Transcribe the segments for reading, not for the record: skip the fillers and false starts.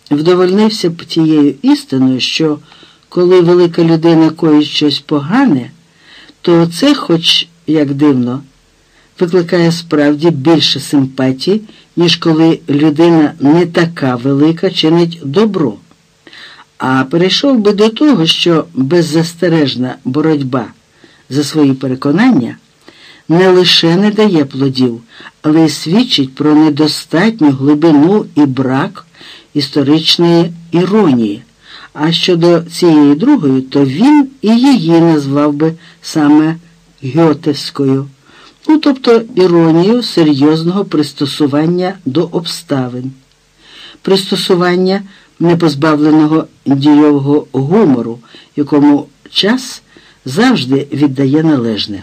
вдовольнився б тією істиною, що коли велика людина коїть щось погане, то це, хоч як дивно, викликає справді більше симпатії, ніж коли людина не така велика чинить добро. А перейшов би до того, що беззастережна боротьба за свої переконання не лише не дає плодів, але й свідчить про недостатню глибину і брак історичної іронії. А щодо цієї другої, то він і її назвав би саме гьотевською, тобто іронію серйозного пристосування до обставин, пристосування непозбавленого дійового гумору, якому час завжди віддає належне.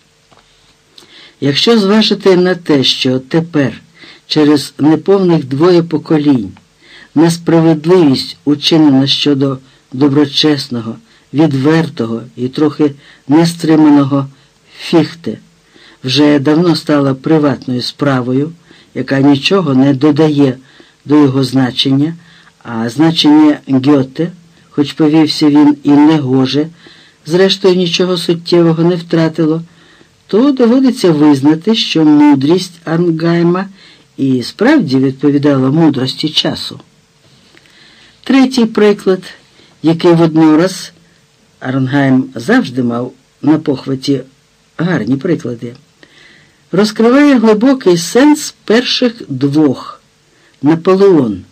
Якщо зважити на те, що тепер, через неповних 2 поколінь, несправедливість учинена щодо доброчесного, відвертого і трохи нестриманого Фіхте вже давно стала приватною справою, яка нічого не додає до його значення, а значення Гьоте, хоч повівся він і негоже, зрештою нічого суттєвого не втратило, то доводиться визнати, що мудрість Арнгайма і справді відповідала мудрості часу. Третій приклад, який воднораз Арнгайм завжди мав на похваті гарні приклади, розкриває глибокий сенс перших 2 – Наполеон.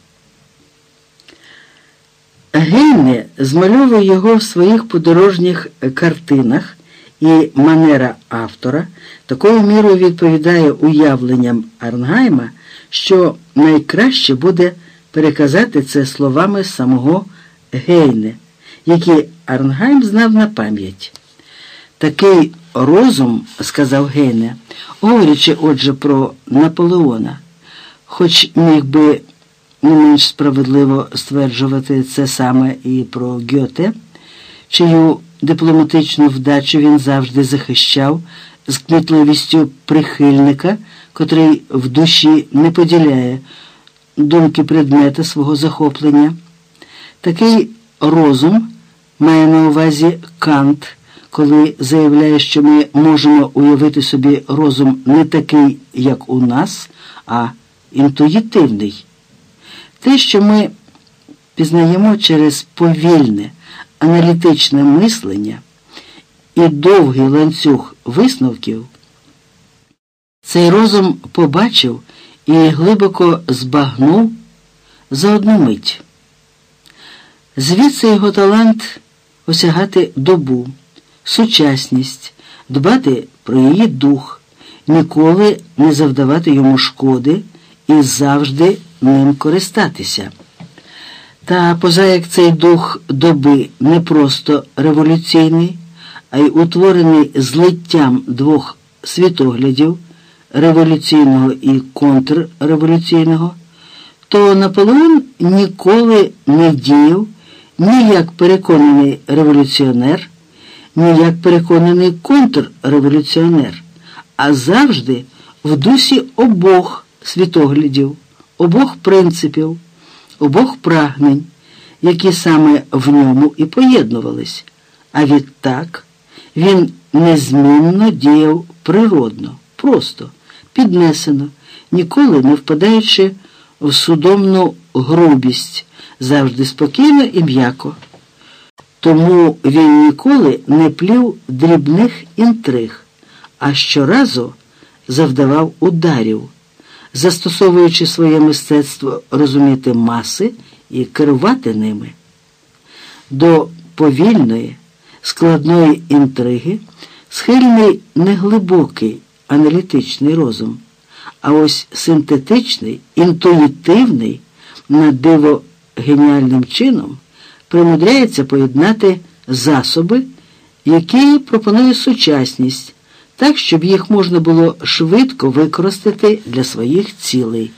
Гейне змальовує його в своїх подорожніх картинах, і манера автора такою мірою відповідає уявленням Арнгайма, що найкраще буде переказати це словами самого Гейне, які Арнгайм знав на пам'ять. Такий розум, сказав Гейне, говорячи отже про Наполеона, хоч міг би не менш справедливо стверджувати це саме і про Гьоте, чию дипломатичну вдачу він завжди захищав з кмітливістю прихильника, котрий в душі не поділяє думки предмета свого захоплення. Такий розум має на увазі Кант, коли заявляє, що ми можемо уявити собі розум не такий, як у нас, а інтуїтивний. Те, що ми пізнаємо через повільне, аналітичне мислення і довгий ланцюг висновків, цей розум побачив і глибоко збагнув за одну мить. Звідси його талант осягати добу, сучасність, дбати про її дух, ніколи не завдавати йому шкоди і завжди ним користатися. Та поза як цей дух доби не просто революційний, а й утворений злиттям 2 світоглядів, революційного і контрреволюційного, то Наполеон ніколи не діяв ні як переконаний революціонер, ні як переконаний контрреволюціонер, а завжди в дусі обох світоглядів, обох принципів, обох прагнень, які саме в ньому і поєднувались. А відтак він незмінно діяв природно, просто, піднесено, ніколи не впадаючи в судомну грубість, завжди спокійно і м'яко. Тому він ніколи не плів дрібних інтриг, а щоразу завдавав ударів, застосовуючи своє мистецтво розуміти маси і керувати ними. До повільної, складної інтриги схильний не глибокий аналітичний розум, а ось синтетичний, інтуїтивний, на диво геніальним чином примудряється поєднати засоби, які пропонує сучасність, так, щоб їх можна було швидко використати для своїх цілей.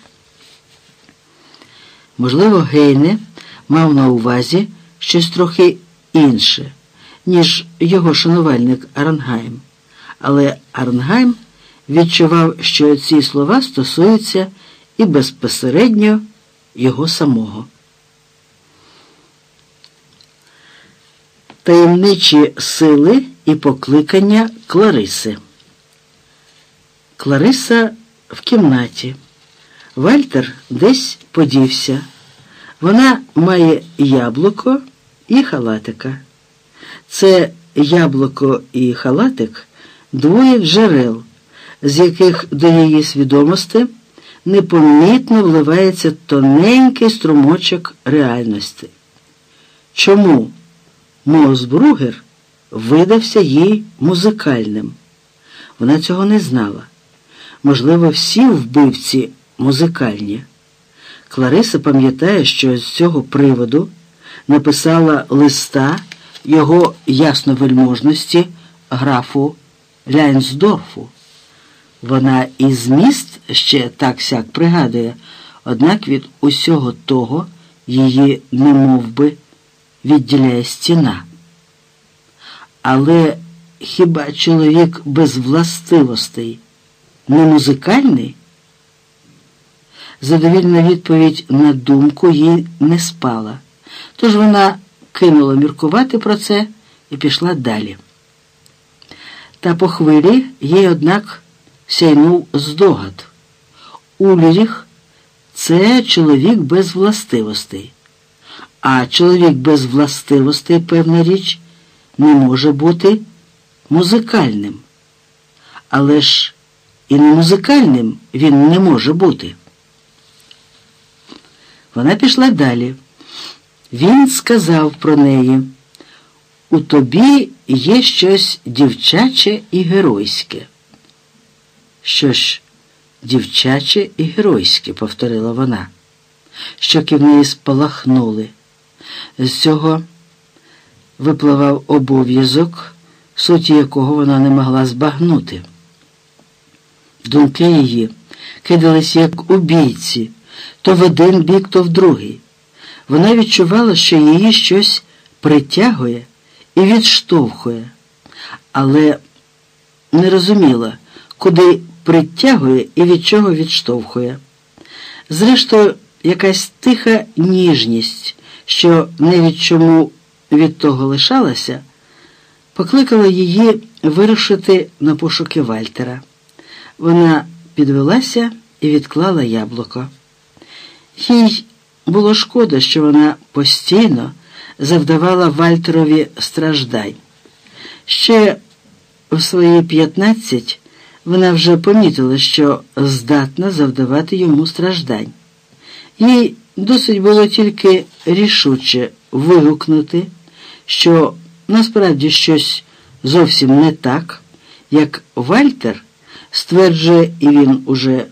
Можливо, Гейне мав на увазі щось трохи інше, ніж його шанувальник Арнгайм, але Арнгайм відчував, що ці слова стосуються і безпосередньо його самого. Таємничі сили і покликання Клариси. Клариса в кімнаті. Вальтер десь подівся. Вона має яблуко і халатика. Це яблуко і халатик – двоє джерел, з яких до її свідомості непомітно вливається тоненький струмочок реальності. Чому Моосбругер видався їй музикальним? Вона цього не знала. Можливо, всі вбивці музикальні. Клариса пам'ятає, що з цього приводу написала листа його ясновельможності графу Ляйнсдорфу. Вона і зміст ще так-сяк пригадує, однак від усього того її немовби відділяє стіна. Але хіба чоловік без властивостей не музикальний? Задовільна відповідь на думку їй не спала, тож вона кинула міркувати про це і пішла далі. Та по хвилі їй, однак, сяйнув здогад. Ульріх – це чоловік без властивостей. А чоловік без властивостей, певна річ, не може бути музикальним. Але ж і не музикальним він не може бути. Вона пішла далі. Він сказав про неї: «У тобі є щось дівчаче і геройське». «Що ж дівчаче і геройське», – повторила вона. Щоки в неї спалахнули. З цього випливав обов'язок, суті якого вона не могла збагнути. Думки її кидались як у бійці, то в один бік, то в другий. Вона відчувала, що її щось притягує і відштовхує, але не розуміла, куди притягує і від чого відштовхує. Зрештою, якась тиха ніжність, що не від чому від того лишалася, покликала її вирушити на пошуки Вальтера. Вона підвелася і відклала яблуко. Їй було шкода, що вона постійно завдавала Вальтерові страждань. Ще в свої 15 вона вже помітила, що здатна завдавати йому страждань. Їй досить було тільки рішуче вигукнути, що насправді щось зовсім не так, як Вальтер стверджує, і він уже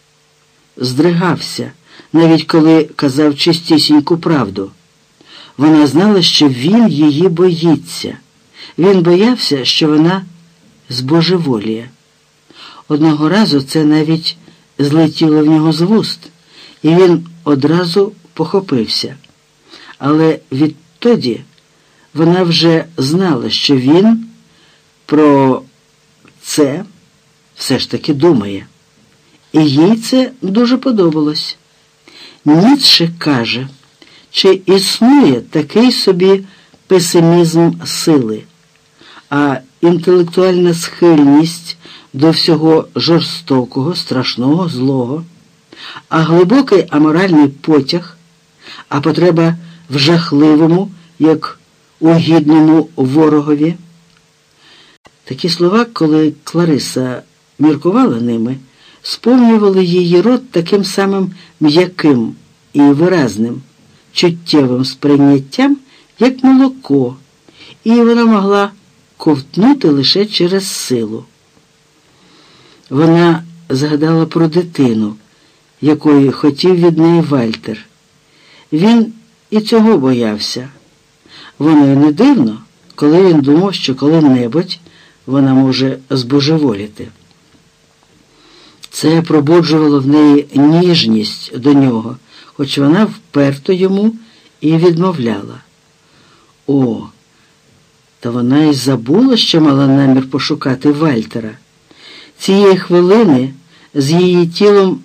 здригався, навіть коли казав чистісіньку правду. Вона знала, що він її боїться. Він боявся, що вона збожеволіє. Одного разу це навіть злетіло в нього з вуст, і він одразу похопився. Але відтоді вона вже знала, що він про це все ж таки думає. І їй це дуже подобалось. Ніцше каже, чи існує такий собі песимізм сили, а інтелектуальна схильність до всього жорстокого, страшного, злого, а глибокий аморальний потяг, а потреба в жахливому, як у гідному ворогові. Такі слова, коли Клариса міркувала ними, сповнювали її рот таким самим м'яким і виразним, чуттєвим сприйняттям, як молоко, і вона могла ковтнути лише через силу. Вона згадала про дитину, якої хотів від неї Вальтер. Він і цього боявся. Воно й не дивно, коли він думав, що коли-небудь вона може збожеволіти. Це пробуджувало в неї ніжність до нього, хоч вона вперто йому і відмовляла. О, та вона й забула, що мала намір пошукати Вальтера. Цієї хвилини з її тілом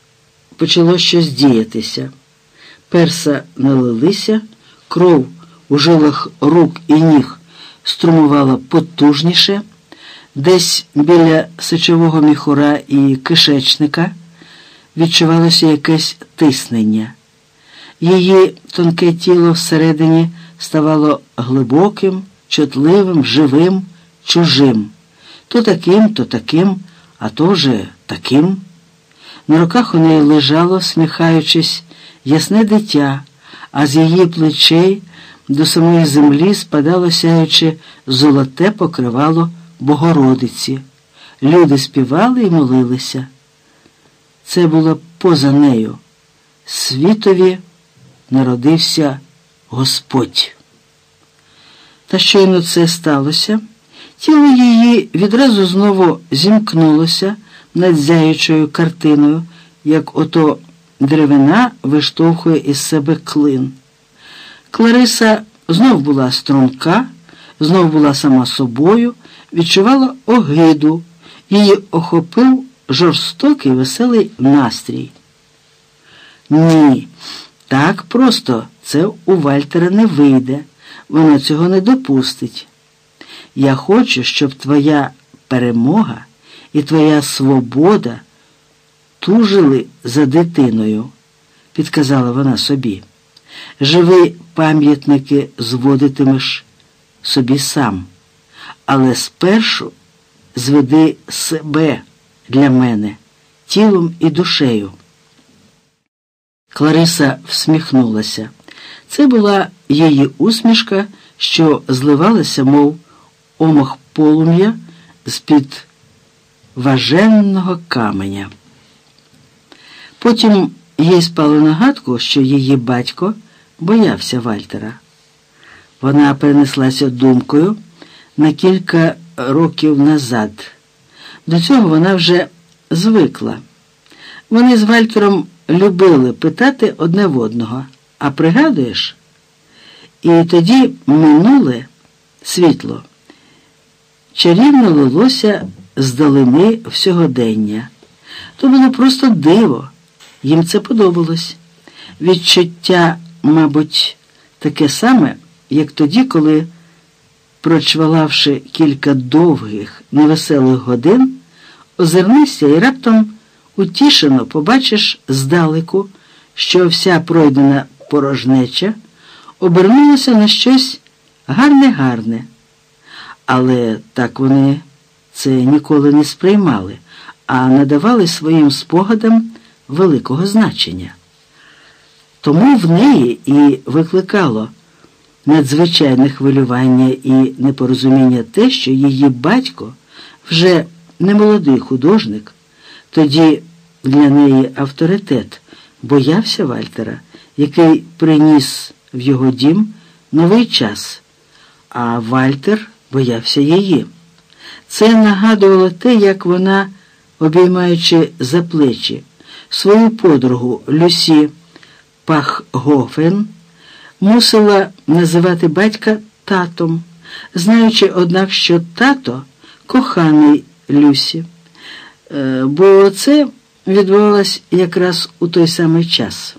почало щось діятися. Перса налилися, кров у жилах рук і ніг струмувало потужніше, десь біля сечового міхура і кишечника відчувалося якесь тиснення. Її тонке тіло всередині ставало глибоким, чутливим, живим, чужим. То таким, а то вже таким. На руках у неї лежало, сміхаючись, ясне дитя, а з її плечей до самої землі спадало сяючи золоте покривало Богородиці. Люди співали і молилися. Це було поза нею. Світові народився Господь. Та щойно це сталося, тіло її відразу знову зімкнулося над зяючою картиною, як ото деревина виштовхує із себе клин. Клариса знов була струнка, знов була сама собою, відчувала огиду, її охопив жорстокий веселий настрій. Ні, так просто це у Вальтера не вийде, вона цього не допустить. Я хочу, щоб твоя перемога і твоя свобода тужили за дитиною, підказала вона собі. Живі пам'ятники зводитимеш собі сам, але спершу зведи себе для мене, тілом і душею. Клариса всміхнулася. Це була її усмішка, що зливалася, мов омах полум'я з-під важенного каменя. Потім їй спало на гадку, що її батько боявся Вальтера. Вона перенеслася думкою на кілька років назад. До цього вона вже звикла. Вони з Вальтером любили питати одне в одного: а пригадуєш? І тоді минуле світло чарівно лилося з далини всьогодення. То було просто диво. Їм це подобалось. Відчуття, мабуть, таке саме, як тоді, коли, прочвалавши кілька довгих, невеселих годин, озирнися і раптом утішено побачиш здалеку, що вся пройдена порожнеча обернулася на щось гарне-гарне. Але так вони це ніколи не сприймали, а надавали своїм спогадам великого значення. Тому в неї і викликало надзвичайне хвилювання і непорозуміння те, що її батько, вже не молодий художник, тоді для неї авторитет, боявся Вальтера, який приніс в його дім новий час, а Вальтер боявся її. Це нагадувало те, як вона, обіймаючи за плечі свою подругу Люсі Пахгофен, мусила називати батька татом, знаючи, однак, що тато коханий Люсі, бо це відбувалось якраз у той самий час.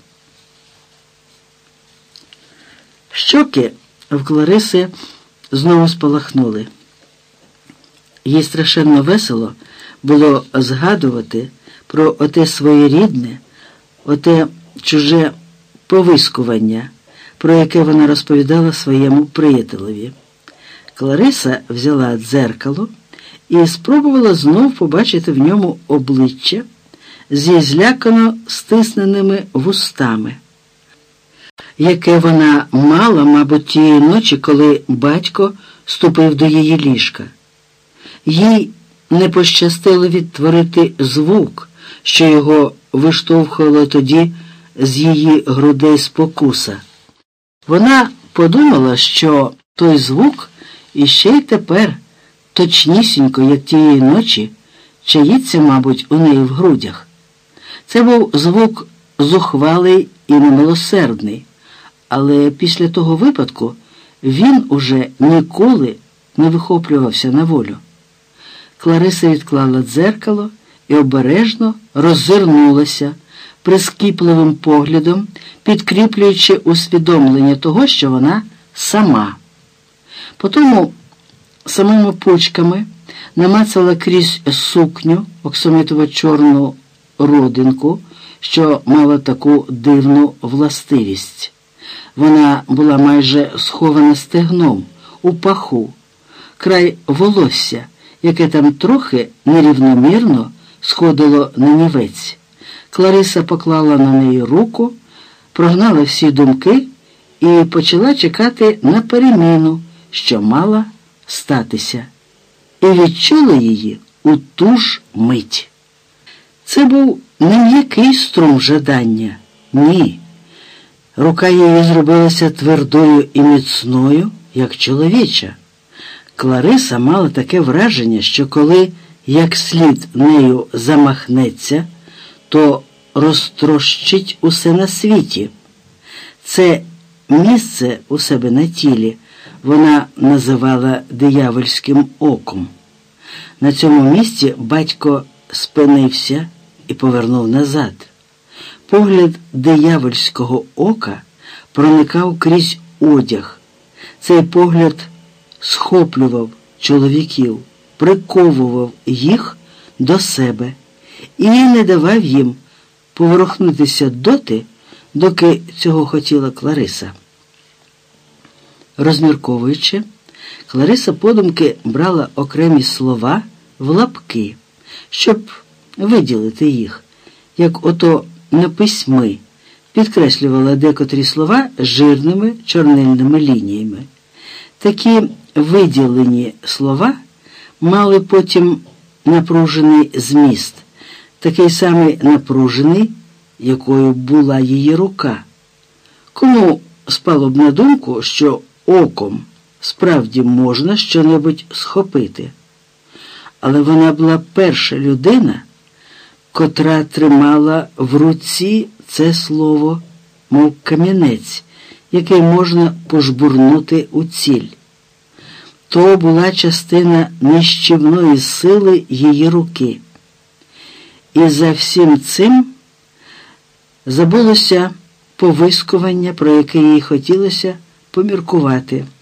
Щоки в Клариси знову спалахнули. Їй страшенно весело було згадувати про оте своєрідне, оте чуже повискування, про яке вона розповідала своєму приятелеві. Клариса взяла дзеркало і спробувала знов побачити в ньому обличчя зі злякано стисненими вустами, яке вона мала, мабуть, тієї ночі, коли батько ступив до її ліжка. Їй не пощастило відтворити звук, що його виштовхувало тоді з її грудей спокуса. Вона подумала, що той звук іще й тепер, точнісінько, як тієї ночі, чаїться, мабуть, у неї в грудях. Це був звук зухвалий і немилосердний, але після того випадку він уже ніколи не вихоплювався на волю. Клариса відклала дзеркало і обережно роззирнулася прискіпливим поглядом, підкріплюючи усвідомлення того, що вона сама. Потому самими пучками намацала крізь сукню оксамитово-чорну родинку, що мала таку дивну властивість. Вона була майже схована стегном, у паху, край волосся, яке там трохи нерівномірно сходило на нівець. Клариса поклала на неї руку, прогнала всі думки і почала чекати на переміну, що мала статися. І відчула її у ту ж мить. Це був не м'який струм жадання, ні. Рука її зробилася твердою і міцною, як чоловіча. Клариса мала таке враження, що коли як слід нею замахнеться, то розтрощить усе на світі. Це місце у себе на тілі вона називала диявольським оком. На цьому місці батько спинився і повернув назад. Погляд диявольського ока проникав крізь одяг. Цей погляд схоплював чоловіків, приковував їх до себе і не давав їм поворухнутися доти, доки цього хотіла Клариса. Розмірковуючи, Клариса подумки брала окремі слова в лапки, щоб виділити їх, як ото на письми, підкреслювала декотрі слова жирними чорнильними лініями. Такі виділені слова мали потім напружений зміст, такий самий напружений, якою була її рука. Кому спало б на думку, що оком справді можна щонебудь схопити? Але вона була перша людина, котра тримала в руці це слово, мов камінець, який можна пожбурнути у ціль. То була частина нищівної сили її руки. І за всім цим забулося повискування, про яке їй хотілося поміркувати.